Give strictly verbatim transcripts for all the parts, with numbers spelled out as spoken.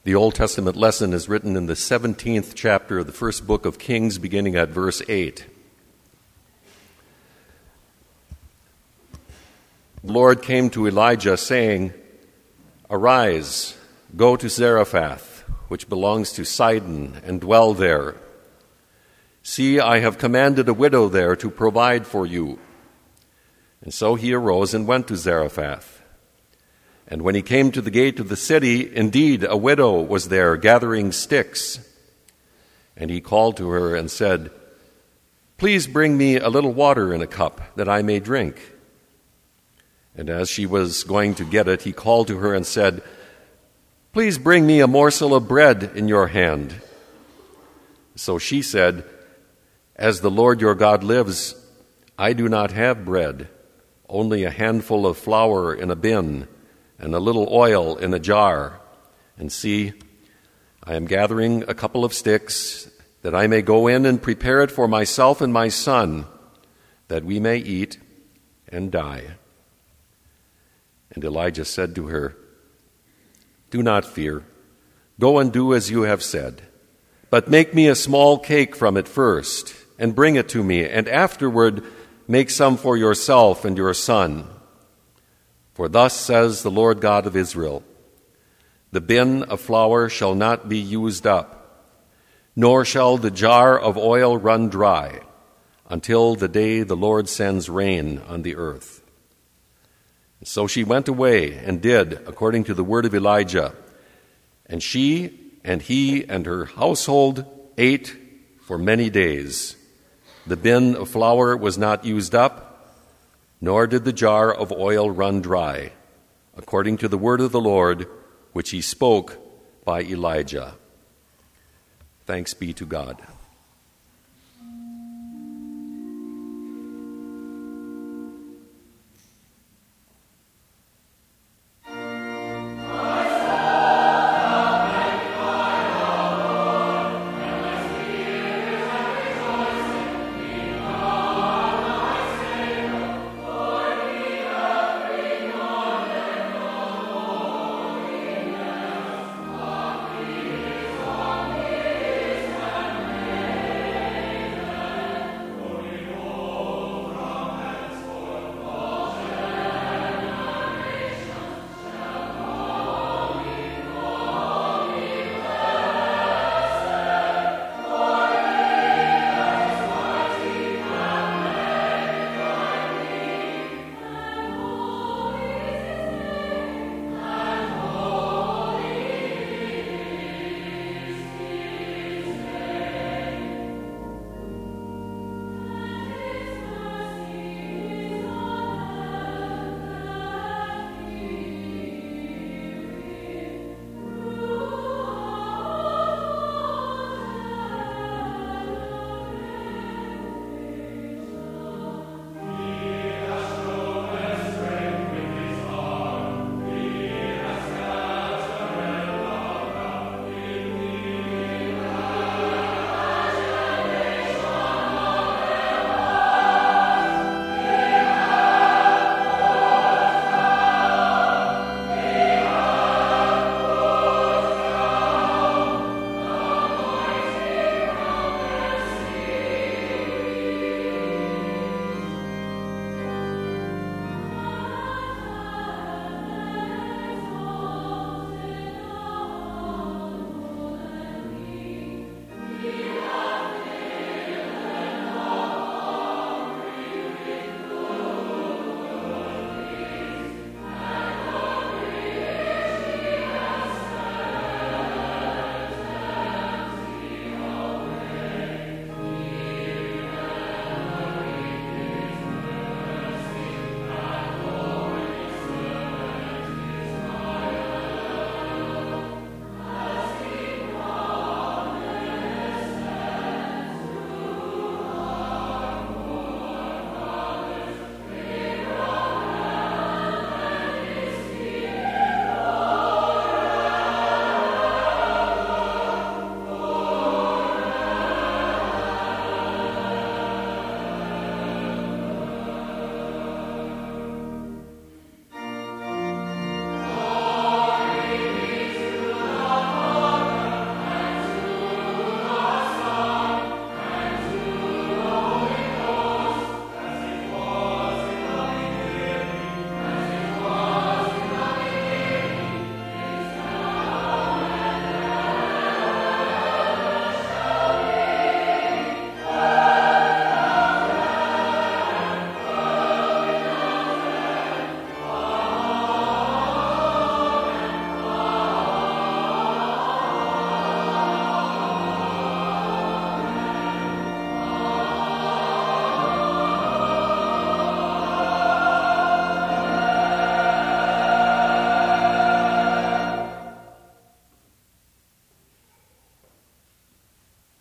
The Old Testament lesson is written in the seventeenth chapter of the first book of Kings, beginning at verse eight. The Lord came to Elijah, saying, "Arise, go to Zarephath, which belongs to Sidon, and dwell there. See, I have commanded a widow there to provide for you." And so he arose and went to Zarephath. And when he came to the gate of the city, indeed, a widow was there gathering sticks. And he called to her and said, "Please bring me a little water in a cup, that I may drink." And as she was going to get it, he called to her and said, "Please bring me a morsel of bread in your hand." So she said, "As the Lord your God lives, I do not have bread, only a handful of flour in a bin, and a little oil in a jar. And see, I am gathering a couple of sticks, that I may go in and prepare it for myself and my son, that we may eat and die." And Elijah said to her, "Do not fear. Go and do as you have said. But make me a small cake from it first, and bring it to me, and afterward make some for yourself and your son. For thus says the Lord God of Israel, the bin of flour shall not be used up, nor shall the jar of oil run dry, until the day the Lord sends rain on the earth." So she went away and did according to the word of Elijah. And she and he and her household ate for many days. The bin of flour was not used up, nor did the jar of oil run dry, according to the word of the Lord, which he spoke by Elijah. Thanks be to God.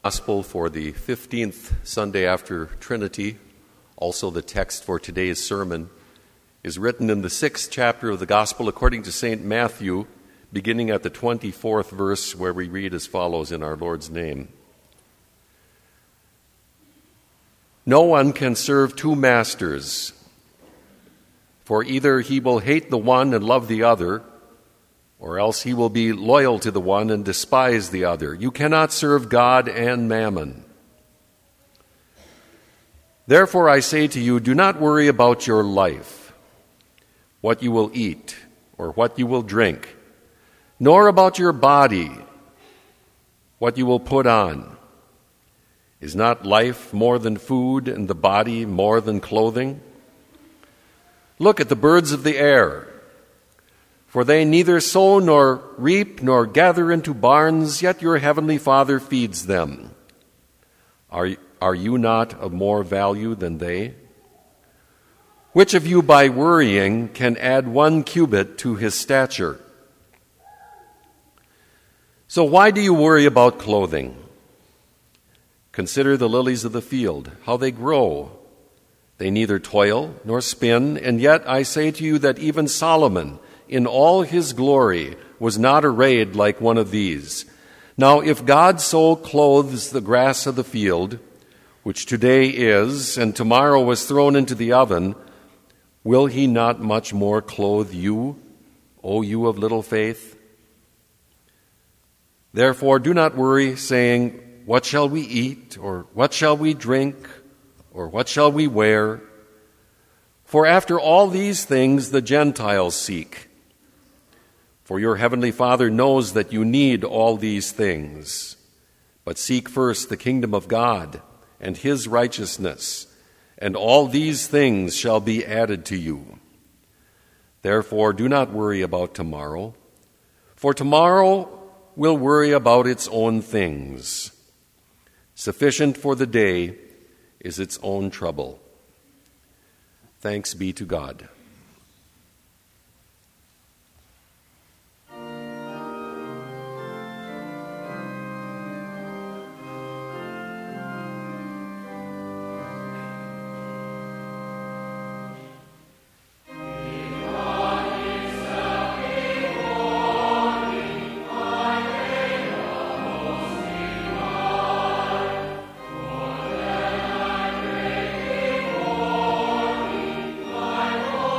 Gospel for the fifteenth Sunday after Trinity, also the text for today's sermon, is written in the sixth chapter of the Gospel according to Saint Matthew, beginning at the twenty-fourth verse, where we read as follows in our Lord's name. No one can serve two masters, for either he will hate the one and love the other, or else he will be loyal to the one and despise the other. You cannot serve God and mammon. Therefore I say to you, do not worry about your life, what you will eat or what you will drink, nor about your body, what you will put on. Is not life more than food and the body more than clothing? Look at the birds of the air. For they neither sow nor reap nor gather into barns, yet your heavenly Father feeds them. Are, are you not of more value than they? Which of you by worrying can add one cubit to his stature? So why do you worry about clothing? Consider the lilies of the field, how they grow. They neither toil nor spin, and yet I say to you that even Solomon, in all his glory, was not arrayed like one of these. Now, if God so clothes the grass of the field, which today is, and tomorrow was thrown into the oven, will he not much more clothe you, O you of little faith? Therefore, do not worry, saying, what shall we eat, or what shall we drink, or what shall we wear? For after all these things the Gentiles seek. For your heavenly Father knows that you need all these things. But seek first the kingdom of God and his righteousness, and all these things shall be added to you. Therefore, do not worry about tomorrow, for tomorrow will worry about its own things. Sufficient for the day is its own trouble. Thanks be to God. Lord.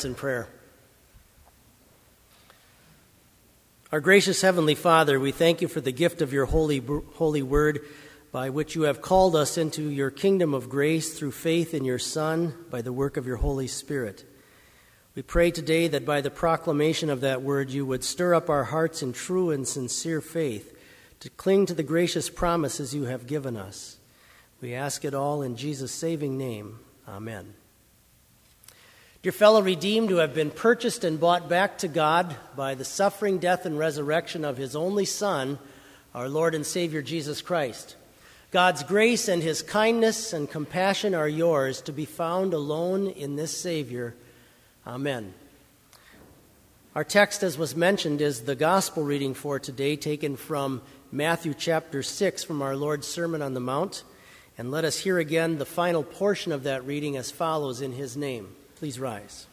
hearts in prayer. Our gracious Heavenly Father, we thank you for the gift of your holy, holy word, by which you have called us into your kingdom of grace through faith in your Son, by the work of your Holy Spirit. We pray today that by the proclamation of that word, you would stir up our hearts in true and sincere faith to cling to the gracious promises you have given us. We ask it all in Jesus' saving name. Amen. Dear fellow redeemed who have been purchased and bought back to God by the suffering, death, and resurrection of his only Son, our Lord and Savior Jesus Christ, God's grace and his kindness and compassion are yours to be found alone in this Savior. Amen. Our text, as was mentioned, is the gospel reading for today, taken from Matthew chapter six from our Lord's Sermon on the Mount. And let us hear again the final portion of that reading as follows in his name. Please rise.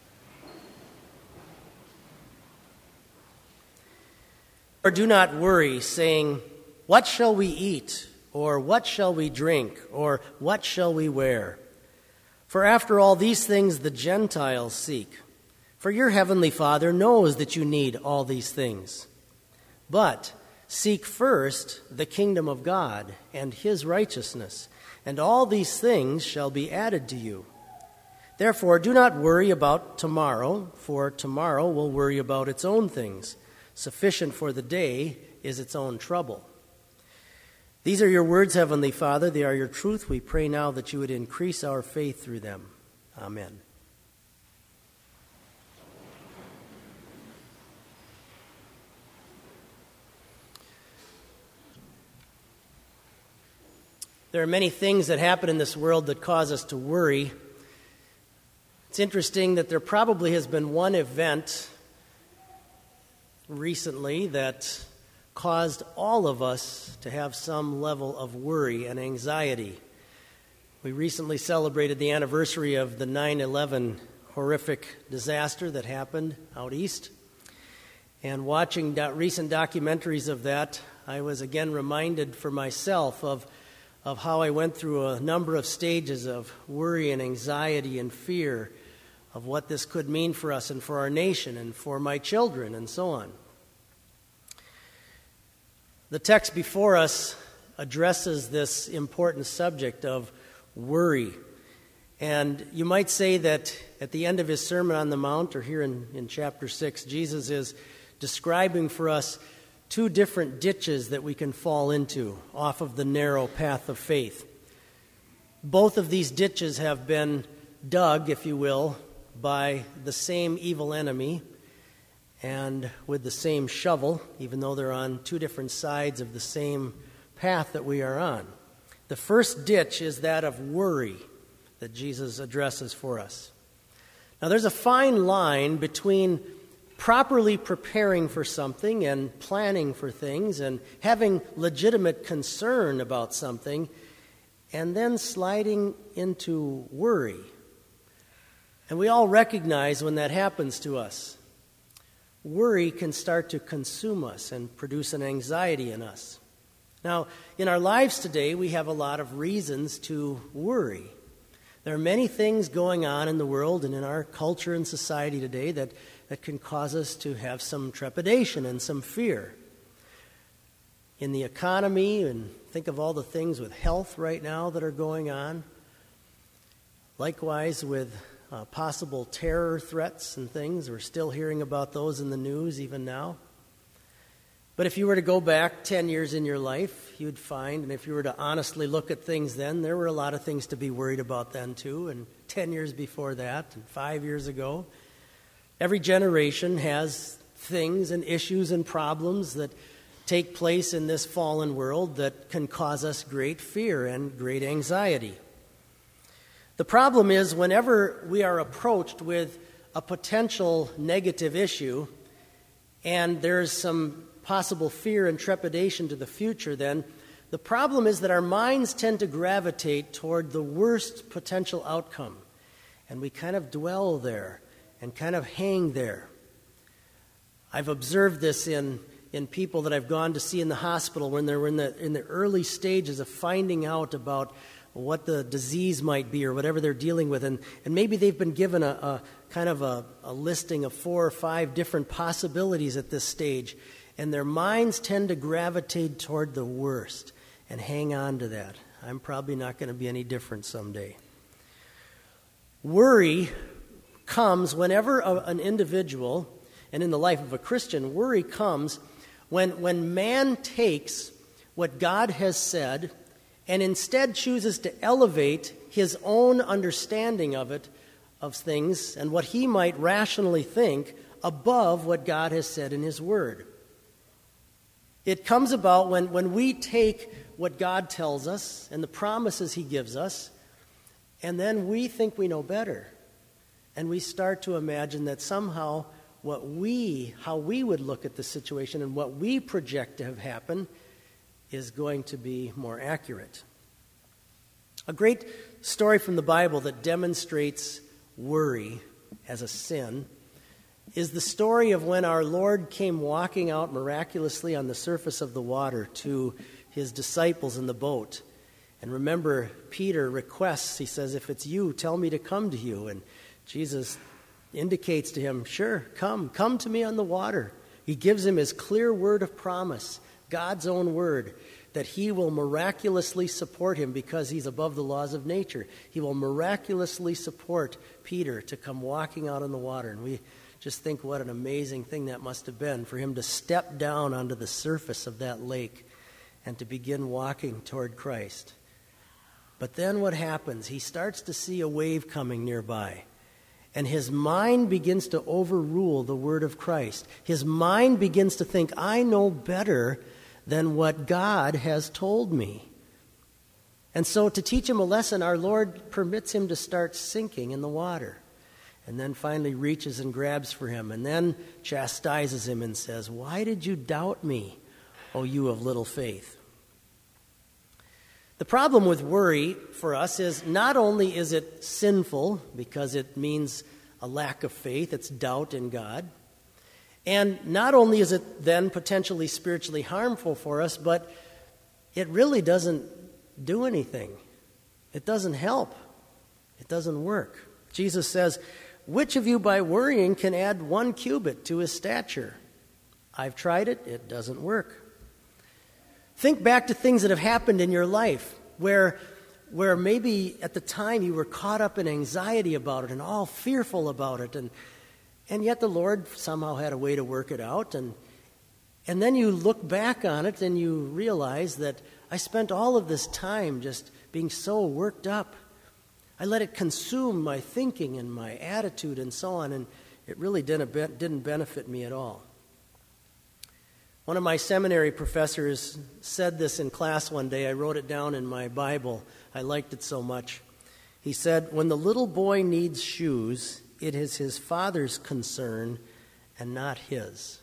Or do not worry, saying, "What shall we eat? Or what shall we drink? Or what shall we wear?" For after all these things the Gentiles seek. For your heavenly Father knows that you need all these things. But seek first the kingdom of God and his righteousness, and all these things shall be added to you. Therefore, do not worry about tomorrow, for tomorrow will worry about its own things. Sufficient for the day is its own trouble. These are your words, Heavenly Father. They are your truth. We pray now that you would increase our faith through them. Amen. There are many things that happen in this world that cause us to worry. It's interesting that there probably has been one event recently that caused all of us to have some level of worry and anxiety. We recently celebrated the anniversary of the nine eleven horrific disaster that happened out east. And watching do- recent documentaries of that, I was again reminded for myself of of how I went through a number of stages of worry and anxiety and fear of what this could mean for us and for our nation and for my children and so on. The text before us addresses this important subject of worry. And you might say that at the end of his Sermon on the Mount, or here in, in chapter six, Jesus is describing for us two different ditches that we can fall into off of the narrow path of faith. Both of these ditches have been dug, if you will, by the same evil enemy and with the same shovel, even though they're on two different sides of the same path that we are on. The first ditch is that of worry that Jesus addresses for us. Now, there's a fine line between properly preparing for something and planning for things and having legitimate concern about something and then sliding into worry. And we all recognize when that happens to us. Worry can start to consume us and produce an anxiety in us. Now, in our lives today, we have a lot of reasons to worry. There are many things going on in the world and in our culture and society today that that can cause us to have some trepidation and some fear. In the economy, and think of all the things with health right now that are going on. Likewise, with uh, possible terror threats and things. We're still hearing about those in the news even now. But if you were to go back ten years in your life, you'd find, and if you were to honestly look at things then, there were a lot of things to be worried about then too, and ten years before that, and five years ago. Every generation has things and issues and problems that take place in this fallen world that can cause us great fear and great anxiety. The problem is whenever we are approached with a potential negative issue and there's some possible fear and trepidation to the future, then the problem is that our minds tend to gravitate toward the worst potential outcome. And we kind of dwell there and kind of hang there. I've observed this in, in people that I've gone to see in the hospital when they're in the, in the early stages of finding out about what the disease might be or whatever they're dealing with. And, and maybe they've been given a, a kind of a, a listing of four or five different possibilities at this stage, and their minds tend to gravitate toward the worst and hang on to that. I'm probably not going to be any different someday. Worry comes whenever a, an individual, and in the life of a Christian, worry comes when, when man takes what God has said and instead chooses to elevate his own understanding of it, of things, and what he might rationally think above what God has said in his word. It comes about when, when we take what God tells us and the promises he gives us, and then we think we know better. And we start to imagine that somehow what we, how we would look at the situation and what we project to have happened is going to be more accurate. A great story from the Bible that demonstrates worry as a sin is the story of when our Lord came walking out miraculously on the surface of the water to his disciples in the boat. And remember, Peter requests, he says, if it's you, tell me to come to you. And Jesus indicates to him, sure, come, come to me on the water. He gives him his clear word of promise, God's own word, that he will miraculously support him because he's above the laws of nature. He will miraculously support Peter to come walking out on the water. And we just think what an amazing thing that must have been for him to step down onto the surface of that lake and to begin walking toward Christ. But then what happens? He starts to see a wave coming nearby. And his mind begins to overrule the word of Christ. His mind begins to think, I know better than what God has told me. And so to teach him a lesson, our Lord permits him to start sinking in the water. And then finally reaches and grabs for him, and then chastises him and says, why did you doubt me, O you of little faith? The problem with worry for us is not only is it sinful, because it means a lack of faith, it's doubt in God, and not only is it then potentially spiritually harmful for us, but it really doesn't do anything. It doesn't help. It doesn't work. Jesus says, which of you by worrying can add one cubit to his stature? I've tried it. It doesn't work. Think back to things that have happened in your life where, where maybe at the time you were caught up in anxiety about it and all fearful about it, and and yet the Lord somehow had a way to work it out. And, and then you look back on it and you realize that I spent all of this time just being so worked up. I let it consume my thinking and my attitude and so on, and it really didn't, didn't benefit me at all. One of my seminary professors said this in class one day. I wrote it down in my Bible. I liked it so much. He said, when the little boy needs shoes, it is his father's concern and not his.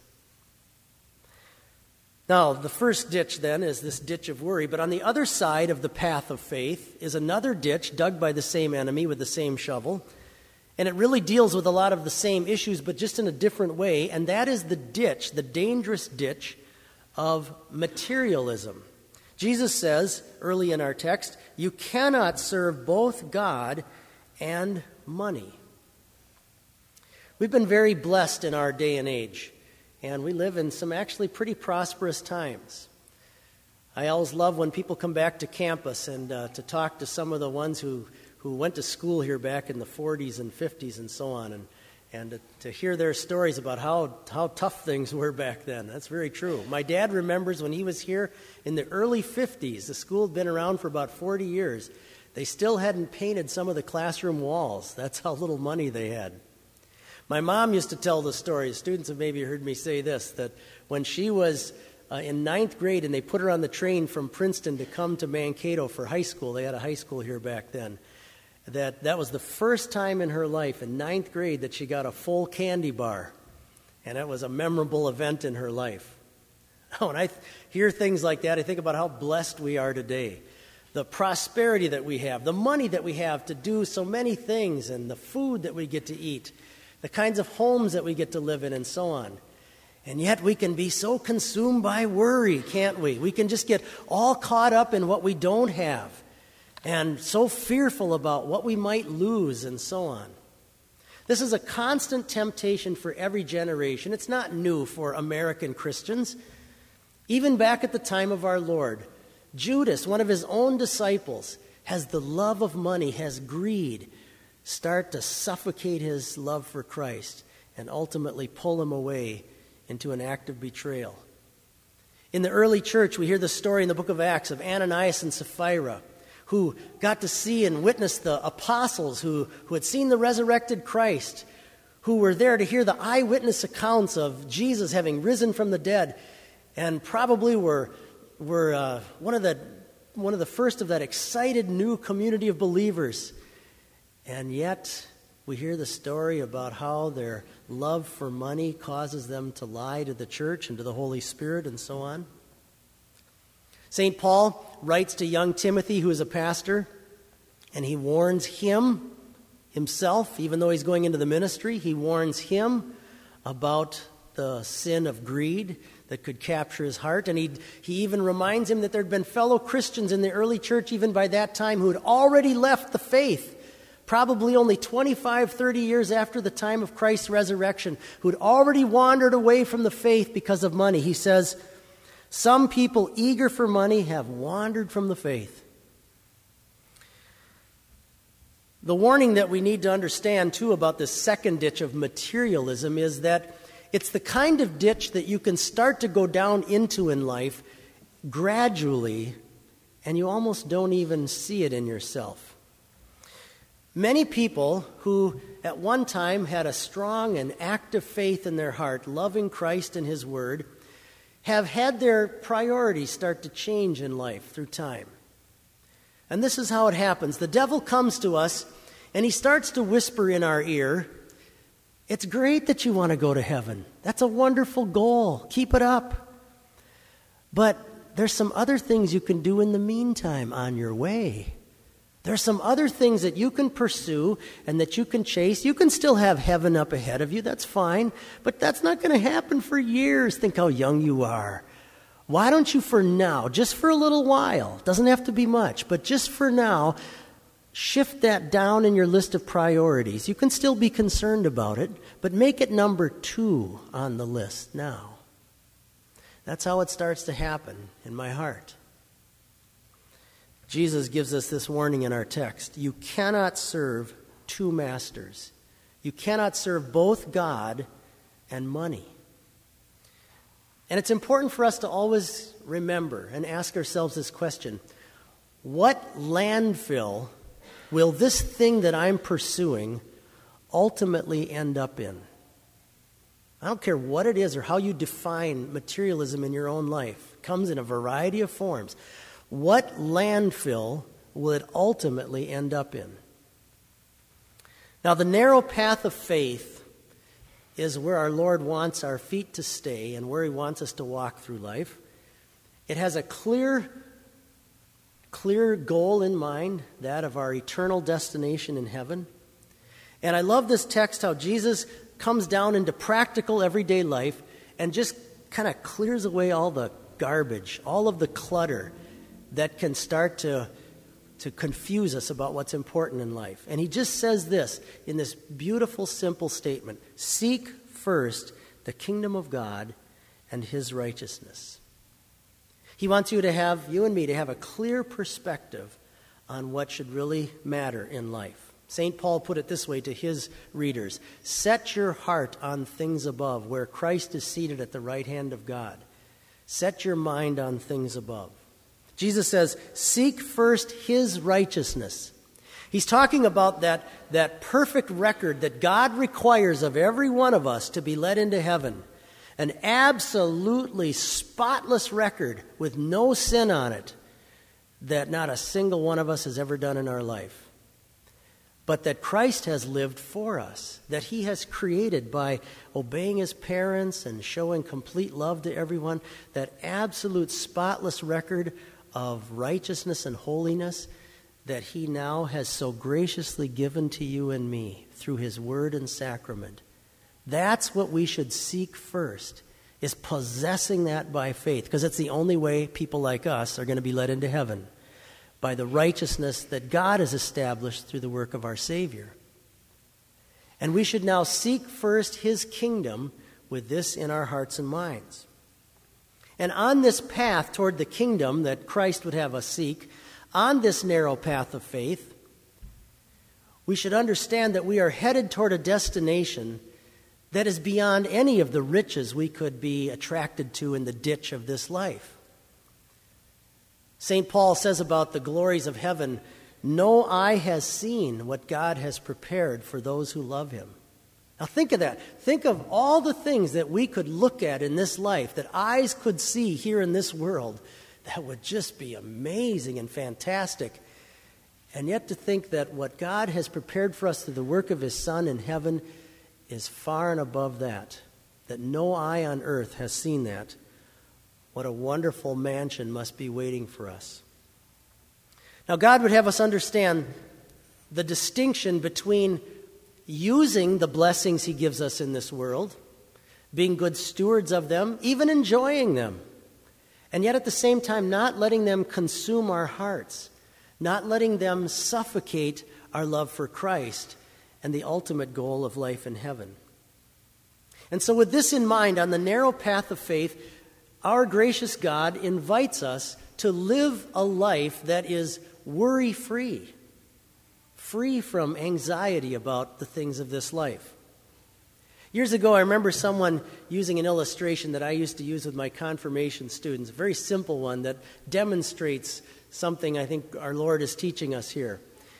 Now, the first ditch then is this ditch of worry, but on the other side of the path of faith is another ditch dug by the same enemy with the same shovel, and it really deals with a lot of the same issues, but just in a different way, and that is the ditch, the dangerous ditch of materialism. Jesus says, early in our text, you cannot serve both God and money. We've been very blessed in our day and age, and we live in some actually pretty prosperous times. I always love when people come back to campus and uh, to talk to some of the ones who, who went to school here back in the forties and fifties and so on, and, and to, to hear their stories about how, how tough things were back then. That's very true. My dad remembers when he was here in the early fifties. The school had been around for about forty years. They still hadn't painted some of the classroom walls. That's how little money they had. My mom used to tell the story. Students have maybe heard me say this, that when she was uh, in ninth grade and they put her on the train from Princeton to come to Mankato for high school, they had a high school here back then, that that was the first time in her life, in ninth grade, that she got a full candy bar. And it was a memorable event in her life. When I th- hear things like that, I think about how blessed we are today. The prosperity that we have, the money that we have to do so many things, and the food that we get to eat, the kinds of homes that we get to live in, and so on. And yet we can be so consumed by worry, can't we? We can just get all caught up in what we don't have and so fearful about what we might lose and so on. This is a constant temptation for every generation. It's not new for American Christians. Even back at the time of our Lord, Judas, one of his own disciples, has the love of money, has greed, start to suffocate his love for Christ and ultimately pull him away into an act of betrayal. In the early church, we hear the story in the book of Acts of Ananias and Sapphira, who got to see and witness the apostles who, who had seen the resurrected Christ, who were there to hear the eyewitness accounts of Jesus having risen from the dead, and probably were were uh, one of the one of the first of that excited new community of believers. And yet, we hear the story about how their love for money causes them to lie to the church and to the Holy Spirit and so on. Saint Paul writes to young Timothy, who is a pastor, and he warns him, himself, even though he's going into the ministry, he warns him about the sin of greed that could capture his heart. And he, he even reminds him that there had been fellow Christians in the early church, even by that time, who had already left the faith, probably only twenty-five, thirty years after the time of Christ's resurrection, who had already wandered away from the faith because of money. He says, some people eager for money have wandered from the faith. The warning that we need to understand, too, about this second ditch of materialism is that it's the kind of ditch that you can start to go down into in life gradually, and you almost don't even see it in yourself. Many people who at one time had a strong and active faith in their heart, loving Christ and His Word, have had their priorities start to change in life through time. And this is how it happens. The devil comes to us and he starts to whisper in our ear, it's great that you want to go to heaven. That's a wonderful goal. Keep it up. But there's some other things you can do in the meantime on your way. There's some other things that you can pursue and that you can chase. You can still have heaven up ahead of you. That's fine. But that's not going to happen for years. Think how young you are. Why don't you for now, just for a little while, doesn't have to be much, but just for now, shift that down in your list of priorities. You can still be concerned about it, but make it number two on the list now. That's how it starts to happen in my heart. Jesus gives us this warning in our text. You cannot serve two masters. You cannot serve both God and money. And it's important for us to always remember and ask ourselves this question. What landfill will this thing that I'm pursuing ultimately end up in? I don't care what it is or how you define materialism in your own life. It comes in a variety of forms. What landfill will it ultimately end up in? Now, the narrow path of faith is where our Lord wants our feet to stay and where He wants us to walk through life. It has a clear, clear goal in mind, that of our eternal destination in heaven. And I love this text, how Jesus comes down into practical everyday life and just kind of clears away all the garbage, all of the clutter that can start to, to confuse us about what's important in life. And He just says this in this beautiful, simple statement. Seek first the kingdom of God and His righteousness. He wants you to have, you and me, to have a clear perspective on what should really matter in life. Saint Paul put it this way to his readers. Set your heart on things above, where Christ is seated at the right hand of God. Set your mind on things above. Jesus says, seek first His righteousness. He's talking about that, that perfect record that God requires of every one of us to be led into heaven. An absolutely spotless record with no sin on it that not a single one of us has ever done in our life. But that Christ has lived for us, that He has created by obeying His parents and showing complete love to everyone, that absolute spotless record of righteousness and holiness that He now has so graciously given to you and me through His word and sacrament. That's what we should seek first, is possessing that by faith, because it's the only way people like us are going to be led into heaven, by the righteousness that God has established through the work of our Savior. And we should now seek first his kingdom with this in our hearts and minds. And on this path toward the kingdom that Christ would have us seek, on this narrow path of faith, we should understand that we are headed toward a destination that is beyond any of the riches we could be attracted to in the ditch of this life. Saint Paul says about the glories of heaven, "No eye has seen what God has prepared for those who love him." Now think of that. Think of all the things that we could look at in this life, that eyes could see here in this world, that would just be amazing and fantastic. And yet to think that what God has prepared for us through the work of his Son in heaven is far and above that, that no eye on earth has seen that. What a wonderful mansion must be waiting for us. Now, God would have us understand the distinction between using the blessings he gives us in this world, being good stewards of them, even enjoying them, and yet at the same time not letting them consume our hearts, not letting them suffocate our love for Christ and the ultimate goal of life in heaven. And so with this in mind, on the narrow path of faith, our gracious God invites us to live a life that is worry-free, free from anxiety about the things of this life. Years ago, I remember someone using an illustration that I used to use with my confirmation students, a very simple one that demonstrates something I think our Lord is teaching us here.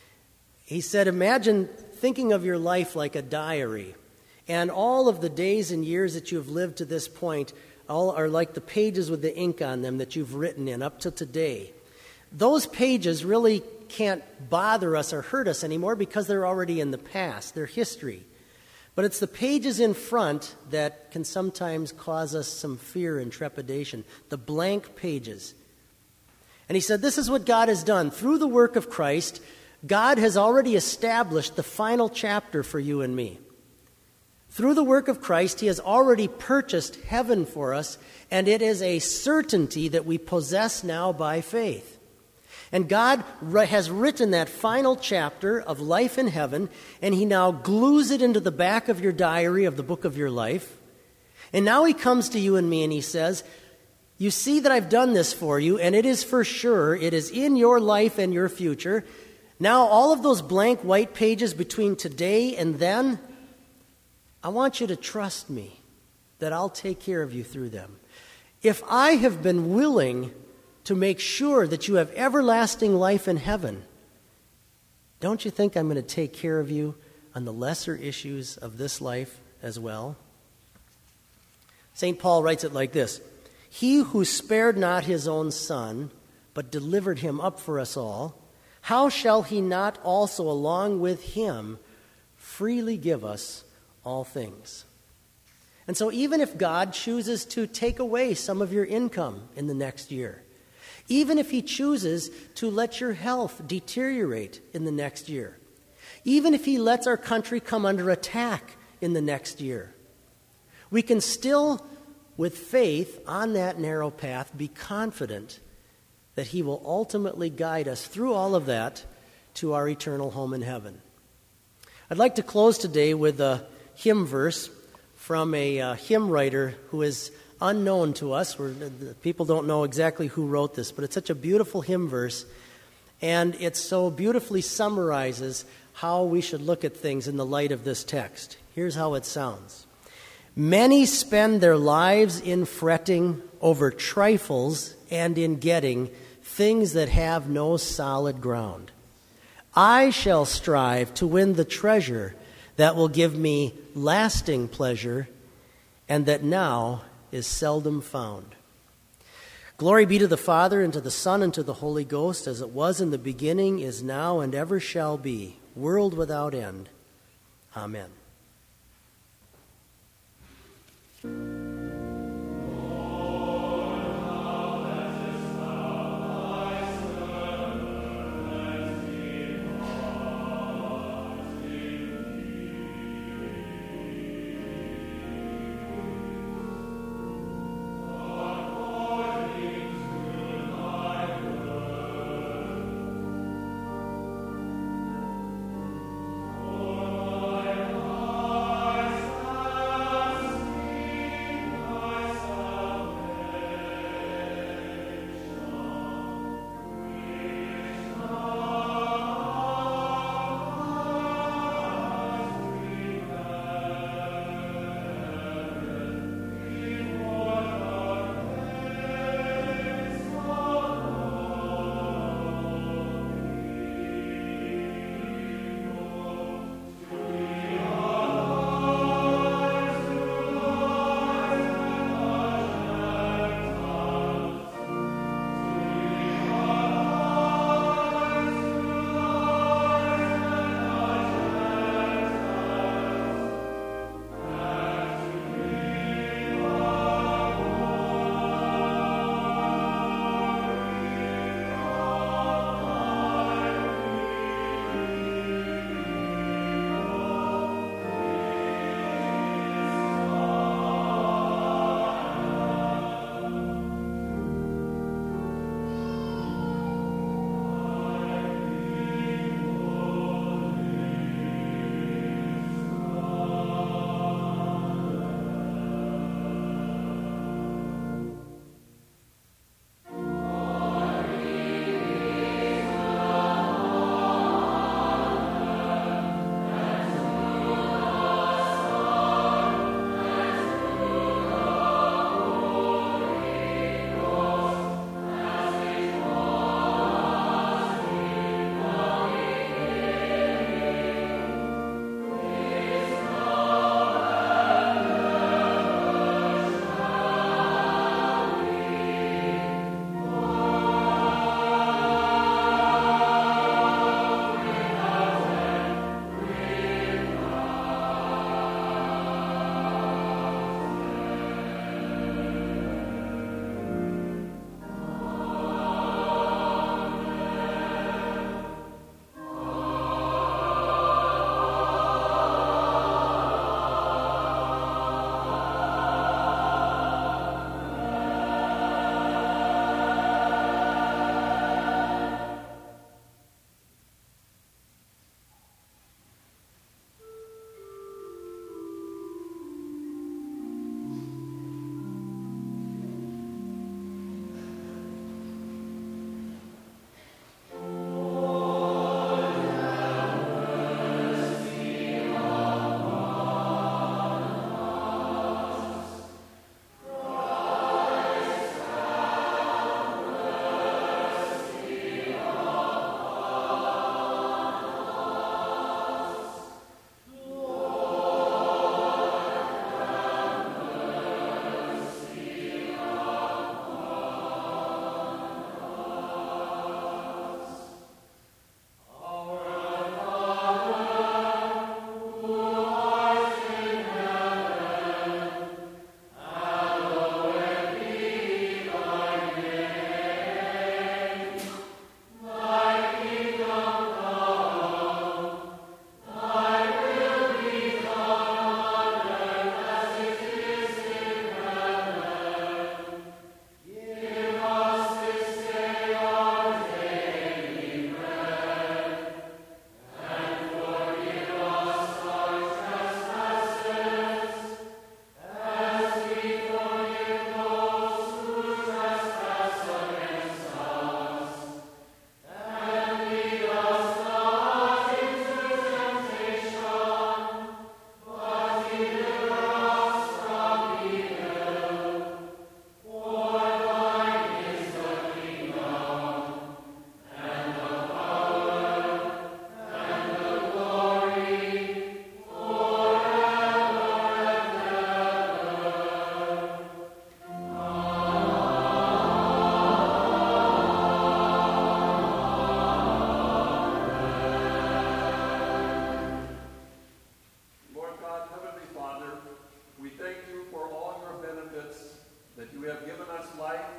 He said, imagine thinking of your life like a diary, and all of the days and years that you have lived to this point all are like the pages with the ink on them that you've written in up to today. Those pages really can't bother us or hurt us anymore because they're already in the past. They're history. But it's the pages in front that can sometimes cause us some fear and trepidation, the blank pages. And he said, this is what God has done. Through the work of Christ, God has already established the final chapter for you and me. Through the work of Christ, he has already purchased heaven for us, and it is a certainty that we possess now by faith. And God has written that final chapter of life in heaven, and he now glues it into the back of your diary of the book of your life. And now he comes to you and me and he says, you see that I've done this for you, and it is for sure, it is in your life and your future. Now all of those blank white pages between today and then, I want you to trust me that I'll take care of you through them. If I have been willing to make sure that you have everlasting life in heaven, don't you think I'm going to take care of you on the lesser issues of this life as well? Saint Paul writes it like this, he who spared not his own son, but delivered him up for us all, how shall he not also along with him freely give us all things? And so even if God chooses to take away some of your income in the next year, even if he chooses to let your health deteriorate in the next year, even if he lets our country come under attack in the next year, we can still, with faith on that narrow path, be confident that he will ultimately guide us through all of that to our eternal home in heaven. I'd like to close today with a hymn verse from a uh, hymn writer who is unknown to us. We're, people don't know exactly who wrote this, but it's such a beautiful hymn verse, and it so beautifully summarizes how we should look at things in the light of this text. Here's how it sounds. Many spend their lives in fretting over trifles and in getting things that have no solid ground. I shall strive to win the treasure that will give me lasting pleasure and that now is seldom found. Glory be to the Father, and to the Son, and to the Holy Ghost, as it was in the beginning, is now, and ever shall be, world without end. Amen.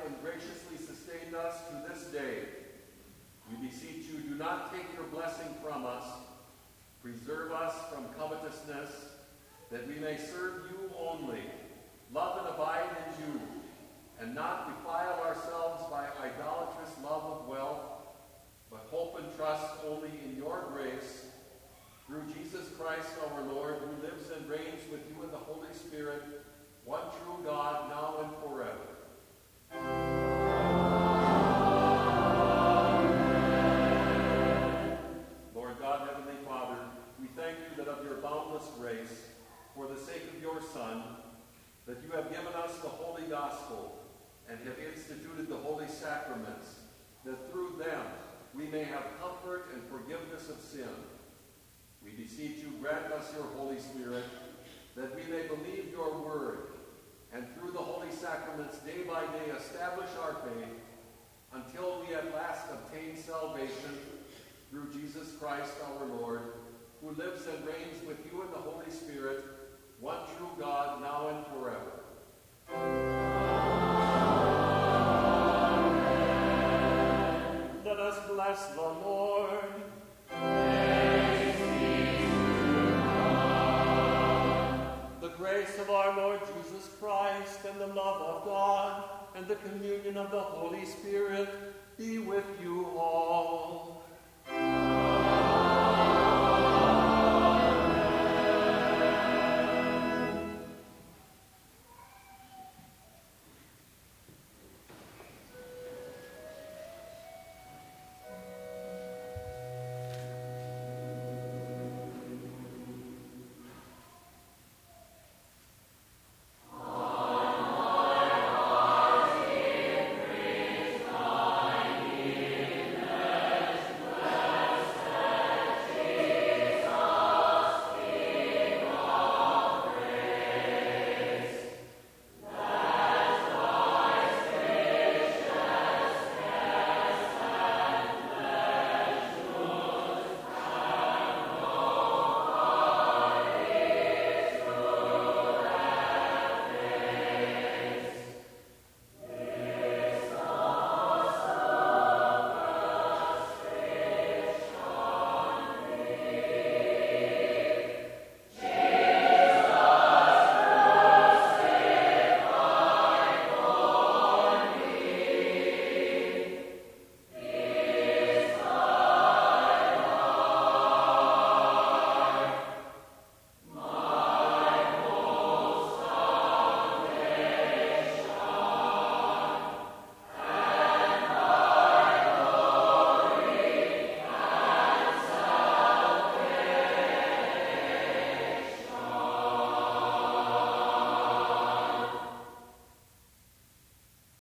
and graciously sustained us to this day, we beseech you, do not take your blessing from us. Preserve us from covetousness, that we may serve you only, love and abide in you, and not defile ourselves by idolatrous love of wealth, but hope and trust only in your grace, through Jesus Christ our Lord, who lives and reigns with you in the Holy Spirit, one true God, now and forever. Lord God, Heavenly Father, we thank you that of your boundless grace, for the sake of your Son, that you have given us the Holy Gospel and have instituted the holy sacraments, that through them we may have comfort and forgiveness of sin. We beseech you, grant us your Holy Spirit, that we may believe your word, and through the holy sacraments day by day establish our faith, until we at last obtain salvation through Jesus Christ our Lord, who lives and reigns with you in the Holy Spirit, one true God, now and forever. Let us bless the Lord. The grace of our Lord Jesus Christ and the love of God and the communion of the Holy Spirit be with you all.